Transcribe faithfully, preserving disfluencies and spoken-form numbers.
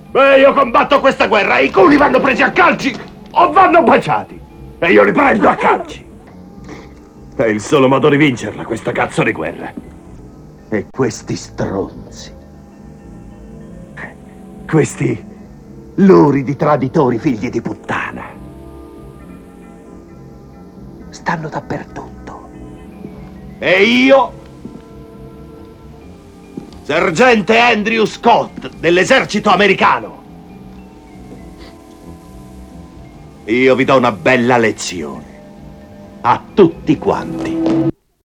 Beh, io combatto questa guerra e i culi vanno presi a calci o vanno baciati. E io li prendo a calci. È il solo modo di vincerla, questa cazzo di guerra. E questi stronzi. Questi luridi traditori figli di puttana. Stanno dappertutto. E io, sergente Andrew Scott dell'esercito americano, io vi do una bella lezione. A tutti quanti.